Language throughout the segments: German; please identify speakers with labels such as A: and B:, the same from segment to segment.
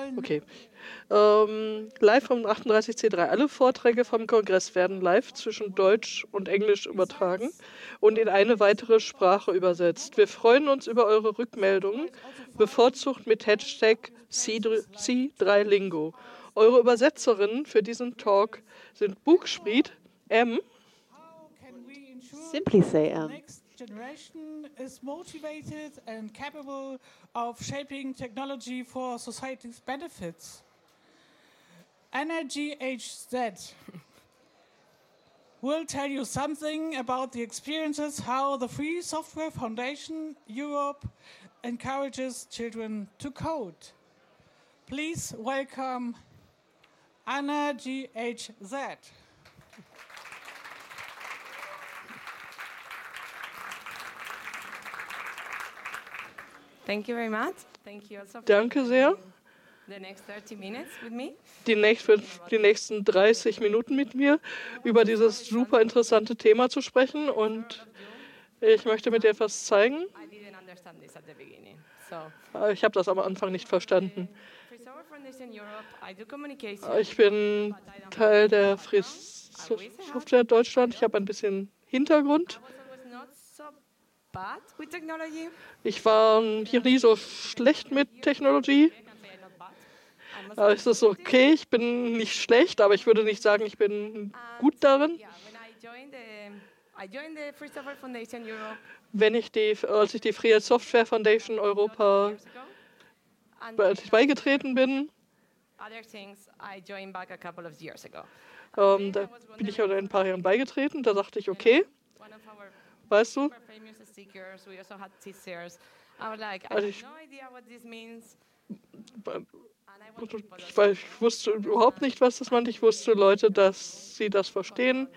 A: Okay. Live vom 38C3. Alle Vorträge vom Kongress werden live zwischen Deutsch und Englisch übertragen und in eine weitere Sprache übersetzt. Wir freuen uns über eure Rückmeldungen, bevorzugt mit Hashtag C3Lingo. Eure Übersetzerinnen für diesen Talk sind Buchspriet, M.
B: Simply say
C: Generation is motivated and capable of shaping technology for society's benefits. Energy HZ will tell you something about the experiences, how the Free Software Foundation Europe encourages children to code. Please welcome Anna GHZ.
D: Thank you very much. Thank you also for
A: Danke sehr.
D: the next 30 minutes with me.
A: Die nächsten 30 Minuten mit mir über dieses super interessante Thema zu sprechen. Und ich möchte mit dir etwas zeigen.
D: I didn't understand this at the beginning. So,
A: Ich habe das am Anfang nicht verstanden.
D: Free Software Foundation Europe, I do communication.
A: Ich bin Teil der Free Software Deutschland. Ich habe ein bisschen Hintergrund.
D: I was always not so bad with technology.
A: Ich war hier nie so schlecht mit Technologie.
D: I can say I'm not bad. I'm also
A: Aber es ist okay, ich bin nicht schlecht, aber ich würde nicht sagen, ich bin gut darin.
D: yeah, when I joined the Free Software Foundation Europe
A: Als ich die Freie Software Foundation Europa
D: years ago, and
A: beigetreten bin,
D: other things I joined back a couple of years ago.
A: da bin ich ein paar Jahren beigetreten, da dachte ich, okay,
D: One of our
A: weißt du,
D: super famous stickers, we also had t-shirts. I was like, I
A: Also
D: have
A: ich-
D: no idea what this means.
A: Ba-
D: And I want people that
A: ich wusste überhaupt nicht, was das meint. Ich wusste Leute, dass sie das verstehen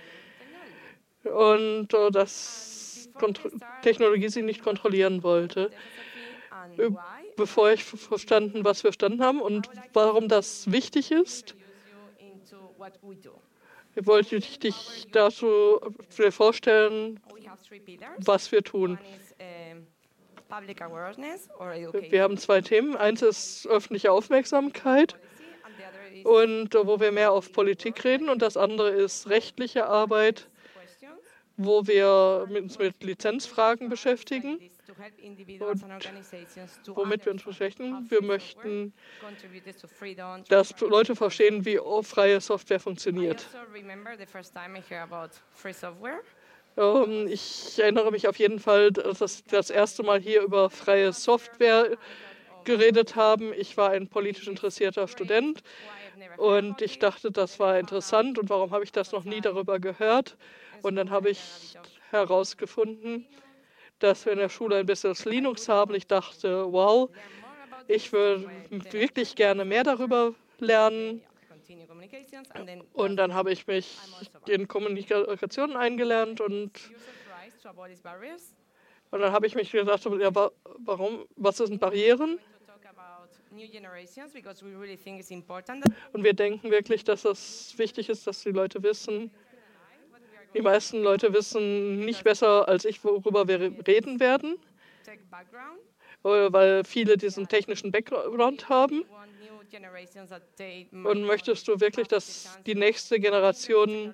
A: und dass Technologie sie nicht kontrollieren wollte.
D: and
A: Äh,
D: why
A: Bevor ich verstanden, was wir verstanden haben und warum das wichtig ist,
D: introduce you into what we do.
A: wollte ich dich dazu vorstellen,
D: We have three pillars.
A: was wir tun.
D: One is public awareness or education
A: Wir haben zwei Themen. Eins ist öffentliche Aufmerksamkeit,
D: policy, and the other is
A: und wo wir mehr auf Politik reden. Und das andere ist rechtliche Arbeit,
D: questions.
A: wo wir uns mit Lizenzfragen beschäftigen,
D: Like this to help individuals and organizations to
A: womit wir uns
D: understand
A: beschäftigen.
D: how
A: Wir
D: free
A: möchten,
D: software contributes to freedom,
A: dass
D: transparency.
A: Leute verstehen, wie freie Software
D: I
A: funktioniert.
D: also remember the first time I heard about free software.
A: Ich erinnere mich auf jeden Fall, dass wir das erste Mal hier über freie Software geredet haben. Ich war ein politisch interessierter Student
D: Why I've never heard
A: und
D: about
A: ich
D: it.
A: dachte, das war interessant und warum habe ich das noch nie darüber gehört? Und dann habe ich herausgefunden, dass wir in der Schule ein bisschen Linux haben. Ich dachte, wow, ich würde wirklich gerne mehr darüber lernen.
D: Continue communications and then
A: Und dann habe ich mich in Kommunikation eingelernt und
D: use of rights to abolish barriers.
A: dann habe ich mich gedacht, ja, warum, was sind Barrieren?
D: To talk about new generations because we really think it's important that
A: Und wir denken wirklich, dass es wichtig ist, dass die Leute wissen, die meisten Leute wissen nicht besser als ich, worüber wir reden werden,
D: tech background.
A: weil viele diesen technischen Background haben.
D: We want new generations that they
A: Und möchtest du wirklich, dass die nächste Generation,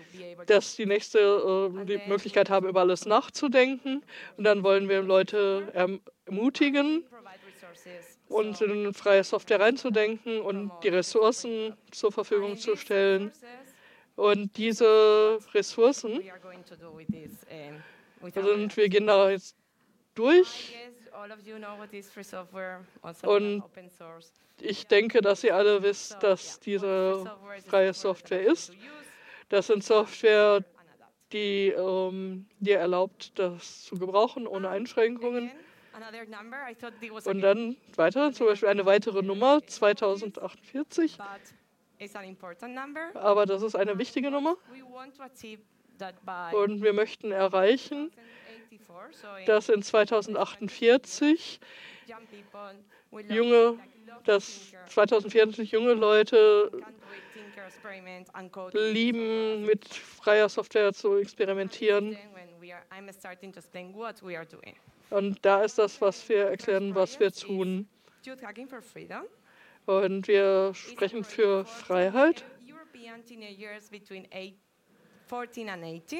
A: die Möglichkeit haben, über alles nachzudenken? Und dann wollen wir Leute ermutigen,
D: provide resources.
A: uns in freie Software reinzudenken und die Ressourcen zur Verfügung zu stellen. Und diese Ressourcen,
D: We are going to do with this. With
A: und wir gehen da jetzt durch.
D: I guess all of you know what is free software, also
A: Und
D: open source.
A: ich denke, dass ihr alle wisst, dass diese
D: Software is
A: freie
D: software
A: Software
D: that
A: ist.
D: you use
A: Das sind Software,
D: and adapt.
A: die dir erlaubt, das zu gebrauchen ohne Einschränkungen.
D: Again, another number. I thought it was
A: Und dann weiter, zum Beispiel eine weitere Nummer, 2048.
D: but it's an important number.
A: Aber das ist eine wichtige Nummer.
D: We want to achieve that by
A: Und wir möchten erreichen,
D: 2084. So in
A: dass in 2048
D: young people will
A: junge, dass 2040 junge Leute
D: can do it, tinker, experiment, and code.
A: lieben, mit freier Software zu experimentieren.
D: Then when I'm starting to explain what we are doing.
A: Und da ist das, was wir erklären, was wir tun.
D: Youth Hacking for Freedom.
A: Und wir sprechen für Freiheit.
D: European teenagers between 14 and 18.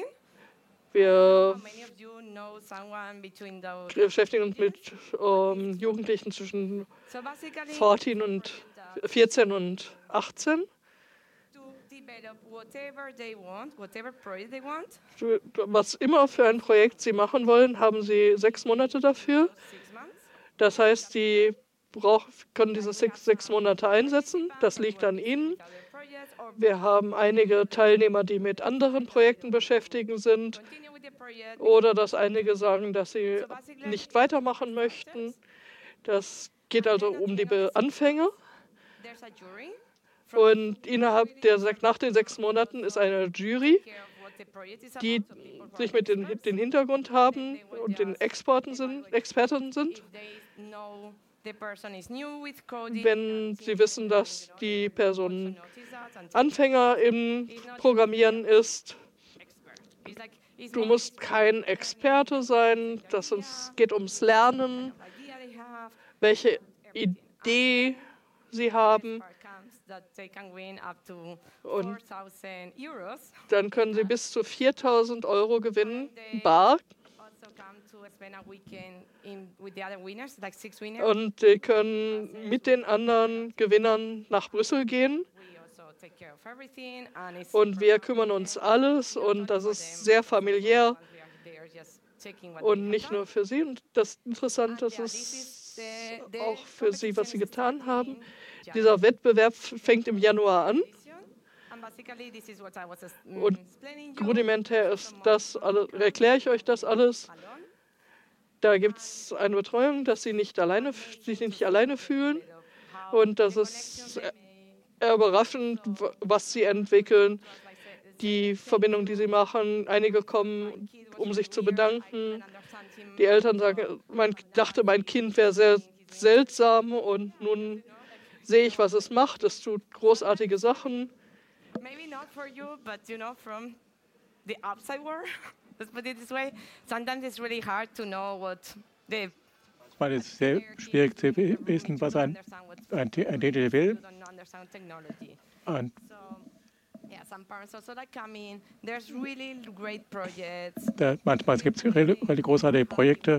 A: Wir
D: Many of you know someone between those.
A: beschäftigen uns mit Jugendlichen zwischen
D: So basically,
A: 14 und 18.
D: to develop whatever they want, whatever project they want,
A: Was immer für ein Projekt sie machen wollen, haben sie 6 Monate dafür.
D: 6 months.
A: Das heißt, sie können diese 6 Monate einsetzen. Das liegt an ihnen.
D: Other projects or
A: Wir haben einige Teilnehmer, die mit anderen Projekten beschäftigt sind.
D: continue with the project.
A: Oder dass einige sagen, dass sie nicht weitermachen möchten. Das geht also um die Anfänger.
D: There's a jury
A: Und nach den 6 Monaten ist eine Jury,
D: care of what the project is
A: die
D: about. So people who
A: sich
D: are
A: mit den Hintergrund haben und den Experten sind.
D: if they know the person is new with coding,
A: Wenn sie wissen, dass die Person
D: notice that and
A: Anfänger im Programmieren ist.
D: expert. It's like it's
A: Du
D: not
A: musst kein Experte sein. Es geht ums Lernen,
D: idea they have.
A: welche Idee sie haben.
D: For camps that they can win up to
A: Und
D: 4,000 euros.
A: dann können sie bis zu 4.000 Euro gewinnen, bar.
D: Also come to spend a weekend with the other winners, like 6 winners.
A: Und sie können mit den anderen Gewinnern nach Brüssel gehen.
D: We also take care of everything, and it's
A: Und wir kümmern uns alles. Und das ist sehr familiär
D: we are there just checking what
A: und nicht nur für sie. Und das Interessante
D: yeah,
A: ist
D: the
A: auch für sie, was sie
D: competition is
A: getan haben.
D: starting
A: Dieser Wettbewerb fängt im Januar an.
D: and basically this is what I was
A: Und
D: explaining you.
A: rudimentär ist das alles, erkläre ich euch das alles.
D: Alone.
A: Da gibt es eine Betreuung, dass sie sich nicht alleine fühlen. Und das ist überraschend, was sie entwickeln, die Verbindung, die sie machen. Einige kommen, um sich zu bedanken. Die Eltern sagen, dachte, mein Kind wäre sehr seltsam und nun sehe ich, was es macht. Es tut großartige Sachen.
D: Maybe not for you, but you know, from the outside world, let's put it this way, sometimes it's really hard to know what the
B: Weil es sehr schwierig zu wissen, was ein Teenager will.
D: don't understand technology.
B: Und
D: So, yeah, some parents also like come in. There's really great projects.
B: manchmal gibt es really großartige Projekte,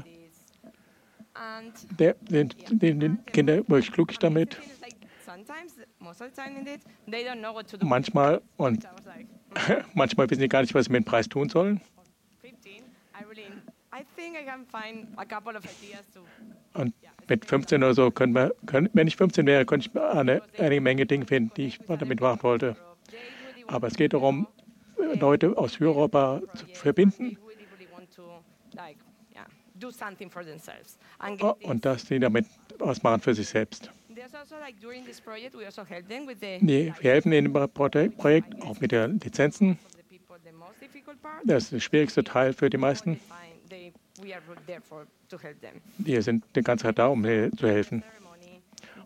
D: And
B: die Kinder wirklich glücklich damit.
D: the thing is, like, sometimes, most of the time indeed, they don't know what to do.
B: Manchmal und
D: So I was like,
B: manchmal wissen sie gar nicht, was sie mit dem Preis tun sollen.
D: 15, I think I can find a couple of ideas to.
B: Und mit 15 oder so wenn ich 15 wäre, könnte ich eine Menge Dinge finden, die ich damit machen wollte.
D: They really want
B: Aber es geht darum, Leute aus Europa zu verbinden
D: really want to, like, yeah, do something for themselves and get this.
B: und dass sie damit was machen für sich selbst.
D: There's also, like, during this project, we also help them with the
B: Wir helfen in dem Projekt auch mit den Lizenzen.
D: the people the most difficult part.
B: Das ist der schwierigste Teil für die meisten.
D: We are there to help them.
B: Wir sind die ganze Zeit da, um zu helfen.
D: Ceremony,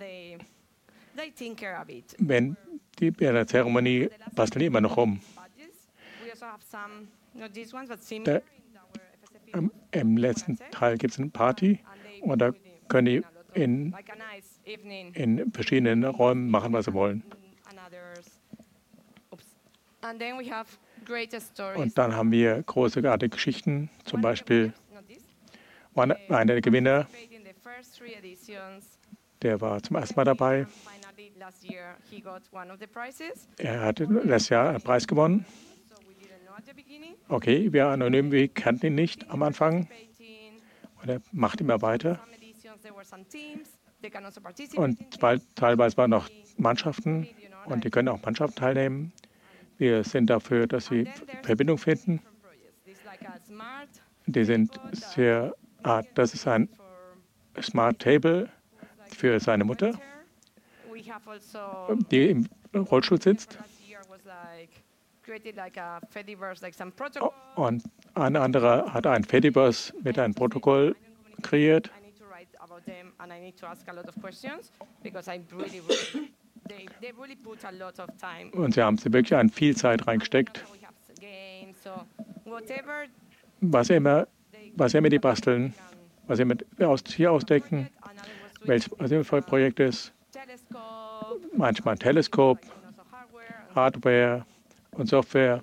D: they tinker a bit.
B: Wenn die bei der Zeremonie basteln die immer noch rum.
D: Badges. We also have some, not these ones, but similar
B: Da,
D: in our FSFE.
B: Im letzten Teil gibt es eine Party und da können die
D: Like a nice evening.
B: in verschiedenen Räumen machen, was sie wollen.
D: And others. Oops. And then we have greater stories.
B: Und dann haben wir großartige Geschichten. Zum Beispiel
D: Not this.
B: war einer der Gewinner,
D: In the first 3 editions.
B: der war zum ersten Mal dabei.
D: And finally, last year, he got one of the prizes.
B: Er hatte letztes Jahr einen Preis gewonnen.
D: So we didn't know at the beginning.
B: Okay, wir anonym, wir kannten ihn nicht am Anfang.
D: Participating.
B: Und er macht immer weiter.
D: Some editions, there were some teams. They can also participate
B: Und
D: in this.
B: teilweise waren noch Mannschaften und die können auch Mannschaften teilnehmen. Wir sind dafür, dass sie Verbindung finden.
D: Different projects. This is like a smart
B: Die sind sehr, das ist ein
D: for
B: Smart Table für seine Mutter,
D: chair. We have also
B: die im Rollstuhl sitzt.
D: last year was like created like a Fediverse, like some protocol.
B: Und ein anderer hat ein Fediverse mit einem Protokoll kreiert.
D: I need to write about them and I need to ask a lot of questions because I really, they really put a lot of time.
B: Und sie haben sie wirklich an viel Zeit reingesteckt.
D: We have games, so whatever
B: Was immer die basteln, was immer hier ausdenken,
D: another was
B: was immer für ein Projekt ist.
D: telescope,
B: manchmal ein Teleskop, Hardware und Software.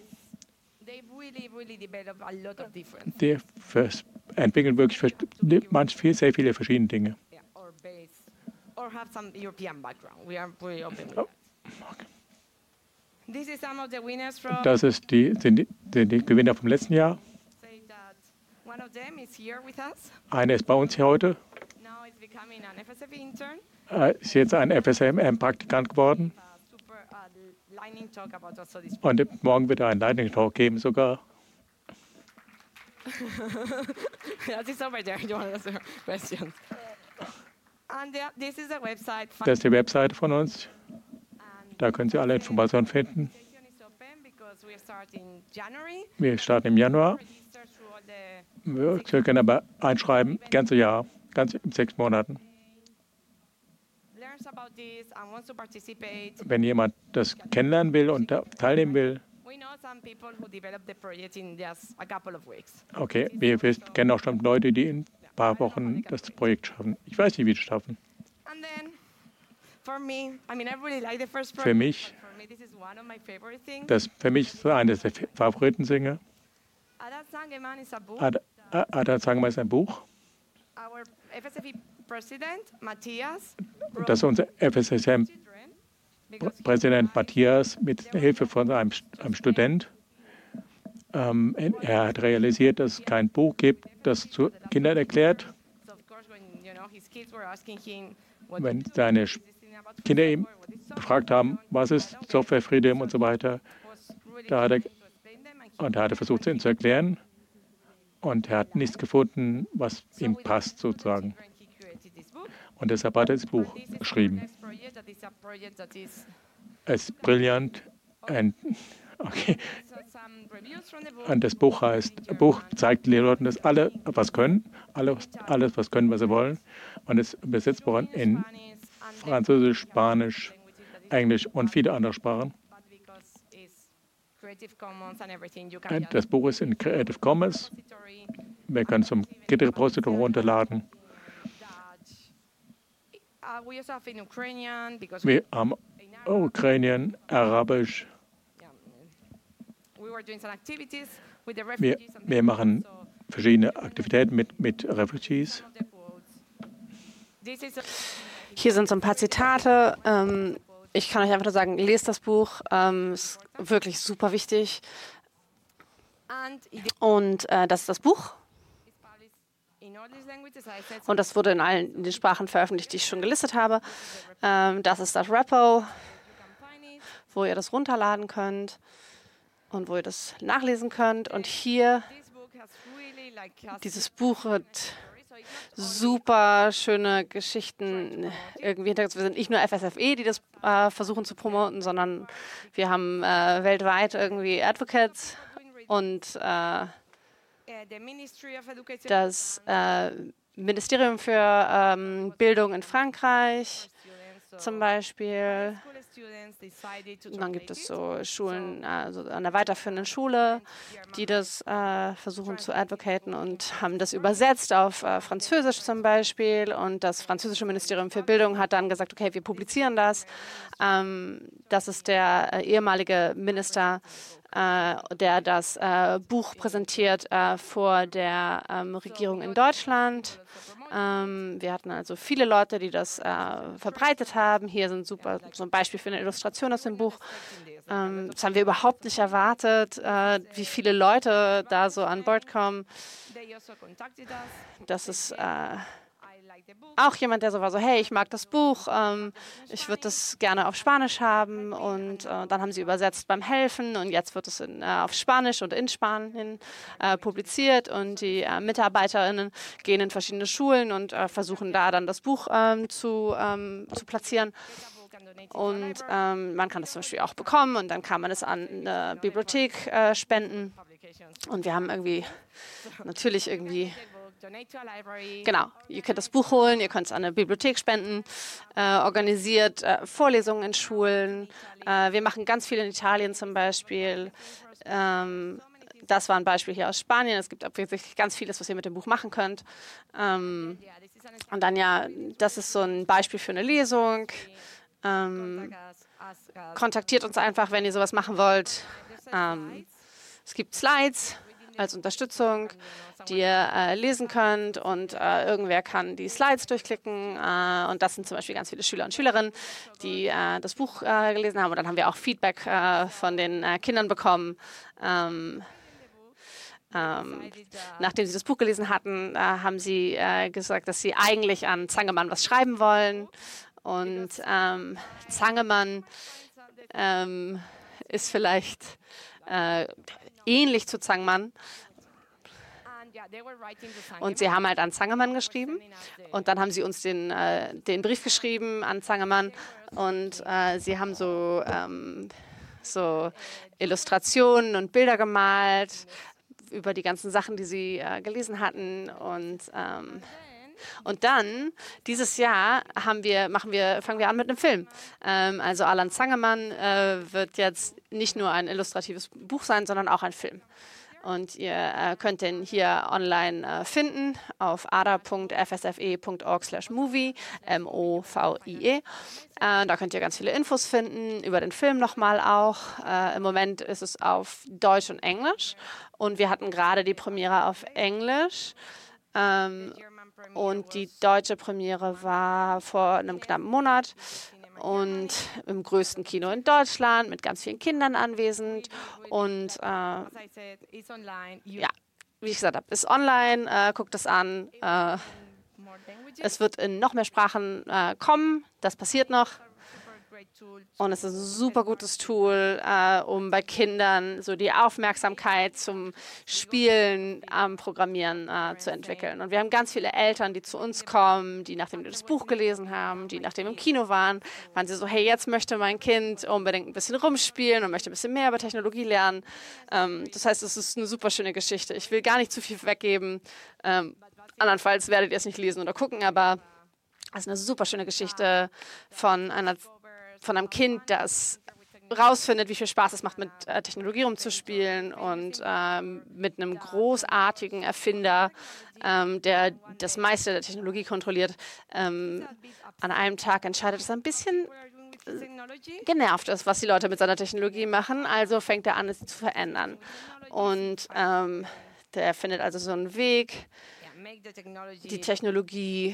B: Die entwickeln wirklich sehr viele verschiedene Dinge. Das sind die Gewinner vom letzten Jahr. Einer ist bei uns hier heute. Ist jetzt ein FSM-Praktikant geworden. Und morgen wird er einen Lightning Talk geben sogar.
D: Das ist over there. You want to ask a question? This is the website.
B: Das ist die Webseite von uns. Da können Sie alle Informationen finden. Wir starten im Januar. Wir können aber einschreiben, ganze Jahr, ganz in 6 Monaten. Wenn jemand das kennenlernen will und da teilnehmen will, okay, wir kennen auch schon Leute, die in ein paar Wochen das Projekt schaffen. Ich weiß nicht, wie die es schaffen. Für mich, das ist eines der Favoriten-Sänger. Ada Zangemann ist ein Buch. Das unser FSSM-Präsident Matthias mit Hilfe von einem Student. Er hat realisiert, dass es kein Buch gibt, das zu Kindern erklärt. Wenn seine Kinder ihm gefragt haben, was ist Software Freedom und so weiter, da hat er versucht, es ihnen zu erklären. Und er hat nichts gefunden, was ihm passt, sozusagen. Und deshalb hat er das Buch geschrieben. Es ist brillant. Okay. Und das Buch zeigt den Leuten, dass alle was können, alles was können, was sie wollen. Und es ist übersetzt worden in Französisch, Spanisch, Englisch und viele andere Sprachen. Das Buch ist in Creative Commons. Wir können es zum Git-Repository runterladen. Wir haben Ukrainian, Arabisch. Wir machen verschiedene Aktivitäten mit Refugees.
E: Hier sind so ein paar Zitate. Ich kann euch einfach nur sagen, lest das Buch. Ist wirklich super wichtig. Und das ist das Buch. Und das wurde in allen den Sprachen veröffentlicht, die ich schon gelistet habe. Das ist das Repo, wo ihr das runterladen könnt und wo ihr das nachlesen könnt. Und hier, dieses Buch hat super schöne Geschichten irgendwie hinter uns. Wir sind nicht nur FSFE, die das versuchen zu promoten, sondern wir haben weltweit irgendwie Advocates und das Ministerium für Bildung in Frankreich zum Beispiel. Und dann gibt es so Schulen, also an der weiterführenden Schule, die das versuchen zu advocaten und haben das übersetzt auf Französisch zum Beispiel. Und das französische Ministerium für Bildung hat dann gesagt, okay, wir publizieren das. Das ist der ehemalige Minister, der das Buch präsentiert vor der Regierung in Deutschland. Wir hatten also viele Leute, die das verbreitet haben. Hier sind so ein Beispiel für eine Illustration aus dem Buch. Das haben wir überhaupt nicht erwartet, wie viele Leute da so an Bord kommen. Das ist auch jemand, der so war, so, hey, ich mag das Buch, ich würde das gerne auf Spanisch haben. Und dann haben sie übersetzt beim Helfen und jetzt wird es auf Spanisch und in Spanien publiziert. Und die MitarbeiterInnen gehen in verschiedene Schulen und versuchen da dann das Buch zu platzieren. Und man kann das zum Beispiel auch bekommen und dann kann man es an eine Bibliothek spenden. Und wir haben natürlich genau, ihr könnt das Buch holen, ihr könnt es an eine Bibliothek spenden, organisiert Vorlesungen in Schulen. Wir machen ganz viel in Italien zum Beispiel. Das war ein Beispiel hier aus Spanien. Es gibt wirklich ganz vieles, was ihr mit dem Buch machen könnt. Und dann das ist so ein Beispiel für eine Lesung. Kontaktiert uns einfach, wenn ihr sowas machen wollt. Es gibt Slides als Unterstützung, die ihr lesen könnt und irgendwer kann die Slides durchklicken und das sind zum Beispiel ganz viele Schüler und Schülerinnen, die das Buch gelesen haben und dann haben wir auch Feedback von den Kindern bekommen. Nachdem sie das Buch gelesen hatten, haben sie gesagt, dass sie eigentlich an Zangemann was schreiben wollen und Zangemann ist vielleicht ähnlich zu Zangmann. Und sie haben halt an Zangemann geschrieben und dann haben sie uns den Brief geschrieben an Zangemann und sie haben so Illustrationen und Bilder gemalt über die ganzen Sachen, die sie gelesen hatten und dann, dieses Jahr, fangen wir an mit einem Film. Also Alan Zangemann wird jetzt nicht nur ein illustratives Buch sein, sondern auch ein Film. Und ihr könnt den hier online finden auf ada.fsfe.org/movie, MOVIE. Da könnt ihr ganz viele Infos finden, über den Film nochmal auch. Im Moment ist es auf Deutsch und Englisch. Und wir hatten gerade die Premiere auf Englisch. Und die deutsche Premiere war vor einem knappen Monat und im größten Kino in Deutschland mit ganz vielen Kindern anwesend. Und ja, wie ich gesagt habe, ist online, guckt es an. Es wird in noch mehr Sprachen kommen, das passiert noch. Und es ist ein super gutes Tool, um bei Kindern so die Aufmerksamkeit zum Spielen am Programmieren zu entwickeln. Und wir haben ganz viele Eltern, die zu uns kommen, die nachdem die das Buch gelesen haben, die nachdem im Kino waren sie so, hey, jetzt möchte mein Kind unbedingt ein bisschen rumspielen und möchte ein bisschen mehr über Technologie lernen. Das heißt, es ist eine super schöne Geschichte. Ich will gar nicht zu viel weggeben. Andernfalls werdet ihr es nicht lesen oder gucken, aber es ist eine super schöne Geschichte von einem Kind, das rausfindet, wie viel Spaß es macht, mit Technologie rumzuspielen und mit einem großartigen Erfinder, der das meiste der Technologie kontrolliert, an einem Tag entscheidet, dass er ein bisschen genervt ist, was die Leute mit seiner Technologie machen. Also fängt er an, es zu verändern. Und der findet also so einen Weg, die Technologie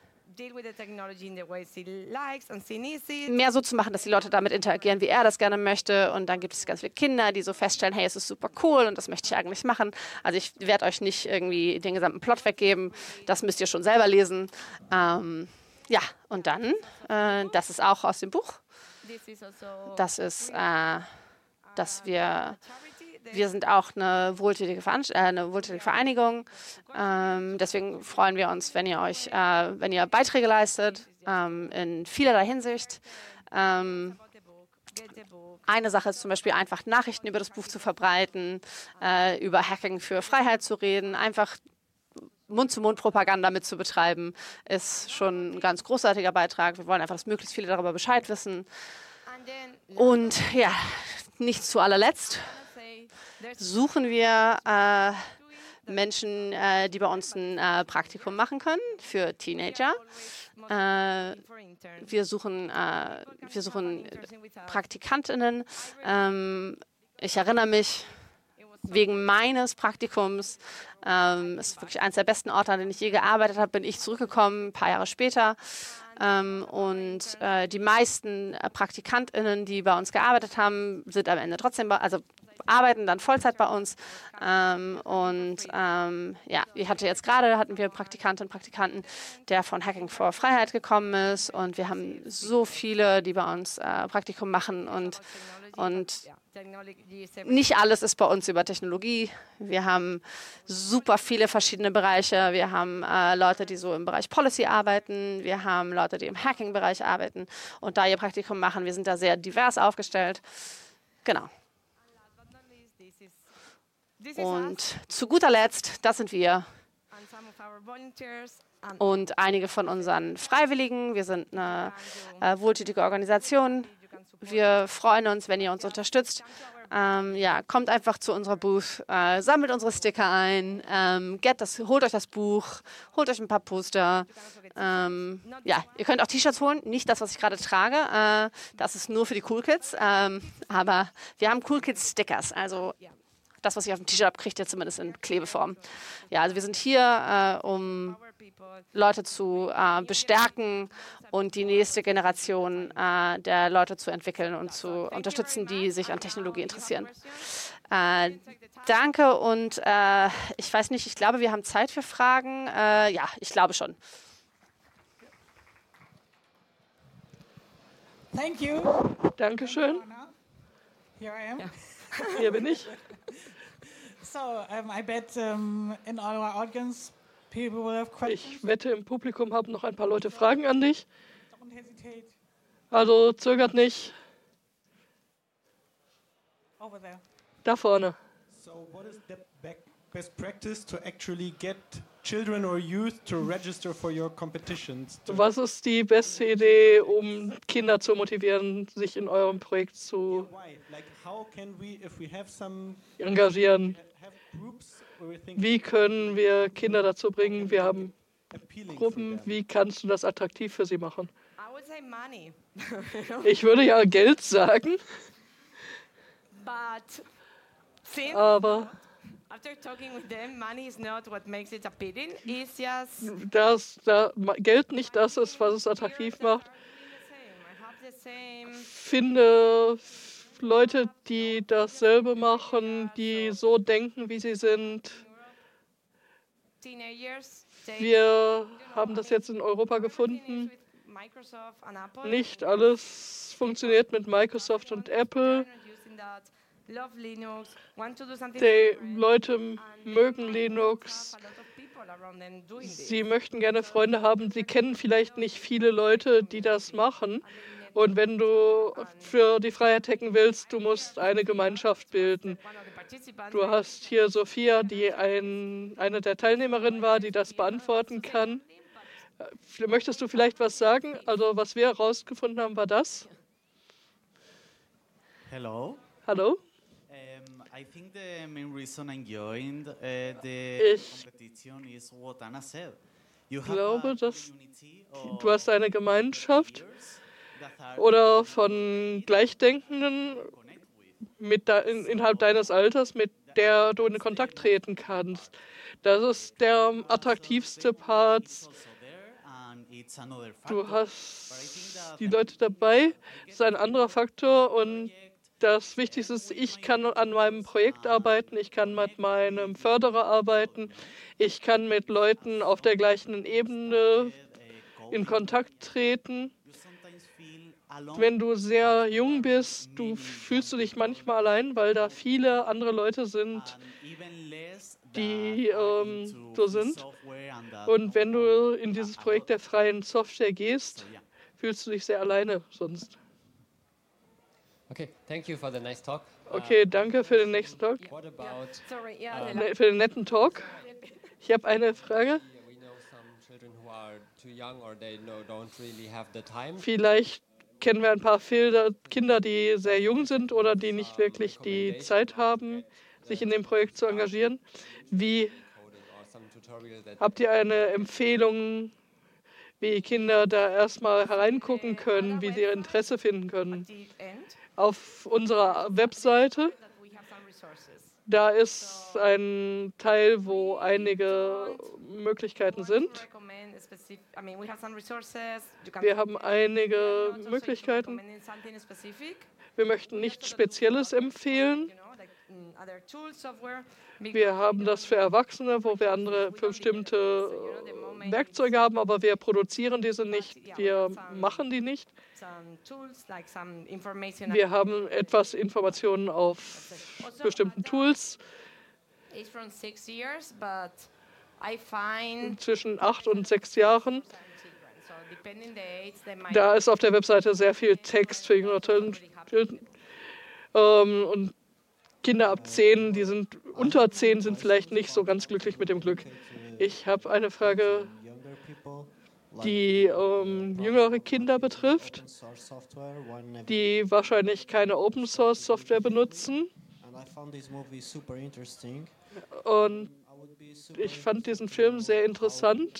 E: mehr so zu machen, dass die Leute damit interagieren, wie er das gerne möchte. Und dann gibt es ganz viele Kinder, die so feststellen, hey, es ist super cool und das möchte ich eigentlich machen. Also ich werde euch nicht irgendwie den gesamten Plot weggeben. Das müsst ihr schon selber lesen. Ja, und dann, das ist auch aus dem Buch. Das ist, dass wir sind auch eine wohltätige Vereinigung. Deswegen freuen wir uns, wenn ihr Beiträge leistet, in vielerlei Hinsicht. Eine Sache ist zum Beispiel einfach Nachrichten über das Buch zu verbreiten, über Hacking für Freiheit zu reden, einfach Mund-zu-Mund-Propaganda mit zu betreiben, ist schon ein ganz großartiger Beitrag. Wir wollen einfach, dass möglichst viele darüber Bescheid wissen. Und ja, nicht zu allerletzt suchen wir Menschen, die bei uns ein Praktikum machen können für Teenager. Wir suchen PraktikantInnen. Ich erinnere mich, wegen meines Praktikums, es ist wirklich eines der besten Orte, an denen ich je gearbeitet habe, bin ich zurückgekommen, ein paar Jahre später. Und die meisten PraktikantInnen, die bei uns gearbeitet haben, sind am Ende trotzdem, arbeiten dann Vollzeit bei uns. Ja, hatten wir Praktikantinnen und Praktikanten, der von Hacking for Freiheit gekommen ist. Und wir haben so viele, die bei uns Praktikum machen. Und nicht alles ist bei uns über Technologie. Wir haben super viele verschiedene Bereiche. Wir haben Leute, die so im Bereich Policy arbeiten. Wir haben Leute, die im Hacking-Bereich arbeiten und da ihr Praktikum machen. Wir sind da sehr divers aufgestellt. Genau. Und zu guter Letzt, das sind wir. Und einige von unseren Freiwilligen. Wir sind eine wohltätige Organisation. Wir freuen uns, wenn ihr uns unterstützt. ja, kommt einfach zu unserer Booth, sammelt unsere Sticker ein, holt euch das Buch, holt euch ein paar Poster. Ja, ihr könnt auch T-Shirts holen, nicht das, was ich gerade trage. Das ist nur für die Cool Kids. Aber wir haben Cool Kids Stickers, also das, was ihr auf dem T-Shirt habt, kriegt ihr zumindest in Klebeform. Ja, also wir sind hier, um Leute zu bestärken und die nächste Generation der Leute zu entwickeln und zu unterstützen, die sich an Technologie interessieren. Danke und ich weiß nicht, ich glaube, wir haben Zeit für Fragen. Ja, ich glaube schon.
C: Thank you.
A: Dankeschön.
C: Here I am.
A: Hier bin ich.
C: So, I bet in our audience people will have questions.
A: Ich wette, im Publikum haben noch ein paar Leute Fragen an dich.
C: Don't hesitate.
A: Also zögert nicht.
C: Over there.
A: Da vorne.
F: So what is the best practice to actually get children or youth to register for your competitions?
A: Was ist die beste Idee, um Kinder zu motivieren, sich in eurem Projekt zu
F: Why? Like how can we, if we have some
A: engagieren?
F: have groups where we think
A: Wie können wir Kinder dazu bringen? Wir haben
F: appealing
A: Gruppen.
F: for them?
A: Wie kannst du das attraktiv für sie machen?
D: I would say money.
A: Ich würde ja Geld sagen,
D: But since
A: aber
D: after talking with them, money is not what makes it appealing. It's just
A: Geld nicht das ist, was es attraktiv macht.
D: I have the same.
A: Finde Leute, die dasselbe machen, die so denken, wie sie sind.
D: Teenagers.
A: Wir haben das jetzt in Europa gefunden.
D: Microsoft and Apple.
A: Nicht alles funktioniert mit Microsoft und Apple.
D: Love Linux, want to do something
A: Die
D: different,
A: Leute
D: and
A: mögen Linux.
D: have a lot of people around them doing this.
A: Sie möchten gerne Freunde haben. Sie kennen vielleicht nicht viele Leute, die das machen. Und wenn du für die Freiheit hacken willst, du musst eine Gemeinschaft bilden.
D: One of the participants
A: Du hast hier Sophia, die eine der Teilnehmerinnen war, die das beantworten kann. Möchtest du vielleicht was sagen? Also was wir herausgefunden haben, war das.
G: Hello.
A: Hallo?
G: I think the main reason I'm joined the
A: Ich
G: competition is what Anna said.
A: glaube, dass
G: Community of
A: du hast eine Gemeinschaft
G: peers that are
A: oder von Gleichdenkenden innerhalb deines Alters, mit der du in Kontakt treten kannst. Das ist der attraktivste Part.
G: also there, and it's another
A: Du
G: factor.
A: hast die Leute dabei. Das ist ein anderer Faktor. Und das Wichtigste ist, ich kann an meinem Projekt arbeiten, ich kann mit meinem Förderer arbeiten, ich kann mit Leuten auf der gleichen Ebene in Kontakt treten.
G: You sometimes feel alone.
A: Wenn du sehr jung bist, fühlst du dich manchmal allein, weil da viele andere Leute sind,
G: And even less
A: die
G: that are
A: so
G: into
A: sind.
G: software and that
A: Und wenn du in dieses
G: a
A: Projekt
G: lot.
A: der freien Software gehst,
G: So, yeah.
A: fühlst du dich sehr alleine sonst.
H: Okay, thank you for the nice talk.
A: Okay, danke für den nächsten Talk,
H: What about
D: Sorry, yeah,
A: für den netten Talk. Ich habe eine Frage.
H: we know some children who are too young or they don't really have the time.
A: Vielleicht kennen wir ein paar Kinder, die sehr jung sind oder die nicht wirklich die Zeit haben, sich in dem Projekt zu engagieren. Wie
H: Coding or some tutorial that
A: habt ihr eine Empfehlung, wie Kinder da erstmal hereingucken können, wie sie ihr Interesse finden können?
D: the end
A: Auf unserer Webseite,
D: that we have some resources.
A: da ist ein Teil, wo einige Möglichkeiten sind.
D: Recommend specific. I mean, we have some resources. You can
A: Wir haben einige
D: also
A: Möglichkeiten.
D: recommending something specific.
A: Wir möchten nichts Spezielles empfehlen.
D: You know, like other tools, software.
A: Wir haben das für Erwachsene, wo wir andere bestimmte Werkzeuge haben, aber wir produzieren diese nicht, wir machen die nicht.
D: Some tools, like some information.
A: Wir haben etwas Informationen auf bestimmten Tools.
D: It's from 6 years, but I find
A: Zwischen 8 und 6 Jahren.
D: so depending the age, they might
A: Da ist auf der Webseite sehr viel Text für jüngere Children. Und Kinder ab 10, die sind unter 10, sind vielleicht nicht so ganz glücklich mit dem Glück. Ich habe eine Frage.
G: Younger people
A: die jüngere Kinder betrifft, die wahrscheinlich keine Open-Source-Software benutzen. Und ich fand diesen Film sehr interessant.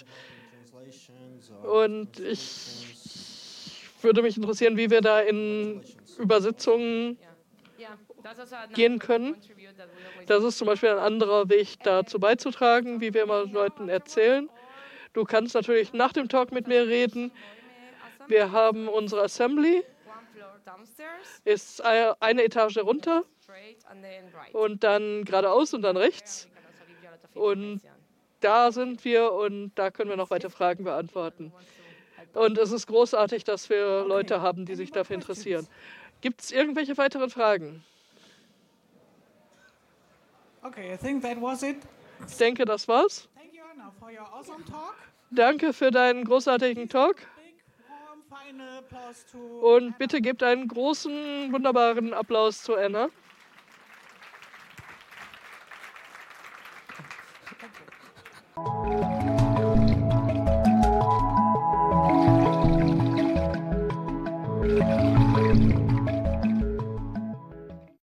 A: Und ich würde mich interessieren, wie wir da in Übersetzungen gehen können. Das ist zum Beispiel ein anderer Weg, dazu beizutragen, wie wir mal Leuten erzählen. Du kannst natürlich nach dem Talk mit mir reden. Wir haben unsere Assembly, ist eine Etage runter und dann geradeaus und dann rechts. Und da sind wir und da können wir noch weitere Fragen beantworten. Und es ist großartig, dass wir Leute haben, die sich dafür interessieren. Gibt es irgendwelche weiteren Fragen?
C: Okay, I think that was it.
A: Ich denke, das war's.
C: Thank you, Anna, for your awesome talk.
A: Danke für deinen großartigen Talk.
C: Big, warm, final applause to
A: Und bitte gebt einen großen, wunderbaren Applaus zu Anna.